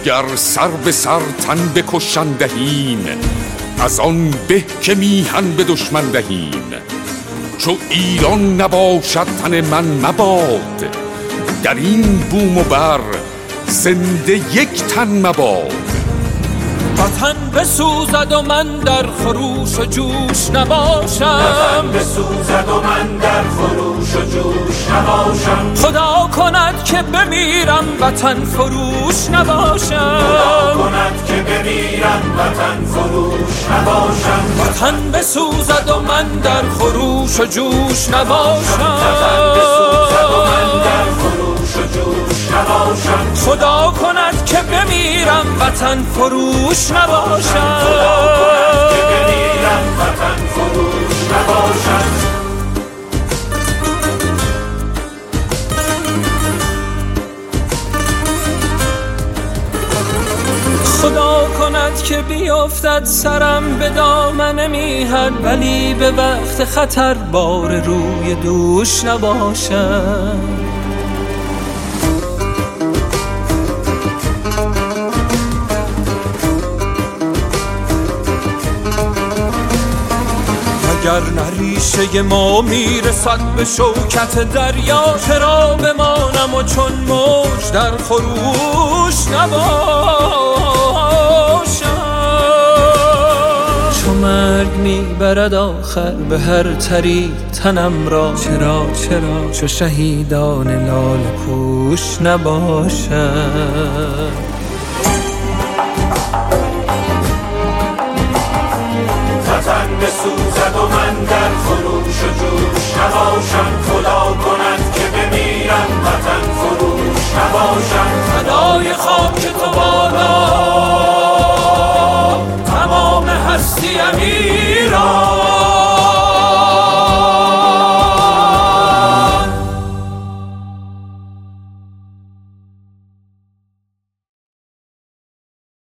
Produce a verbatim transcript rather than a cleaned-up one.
گر سر به سر تن بکشن دهیم، از آن به که میهن به دشمن دهیم. چو ایران نباشد تن من مباد، در این بوم و بر زنده یک تن مباد. وطن بسوزد و من در خروش و جوش نباشم، وطن بسوزد و من در خروش و جوش نباشم. خدا کند که بمیرم وطن فروش نباشم، خدا کند که بمیرم وطن فروش نباشم. وطن بسوزد و من در خروش و جوش نباشم، وطن بسوزد و من در خروش و جوش نباشم. خدا کند که بمیرم وطن فروش نباشم، خدا کند که بمیرم وطن فروش نباشم. خدا کند که بیافتد سرم به دامن میهن، ولی به وقت خطر بار روی دوش نباشم. اگر نریشه ما میرسد به شوکت دریا، چرا بمانم و چون موج در خروش نباشم. چو مرگ میبرد آخر به هر تری تنم را، چرا چرا چو شهیدان لاله پوش نباشم. وطن بسوزد و من در خروش و جوش نباشم. خدا کند که بمیرم وطن فروش نباشم. فدای خاک تو بادا تمام هستی امیر.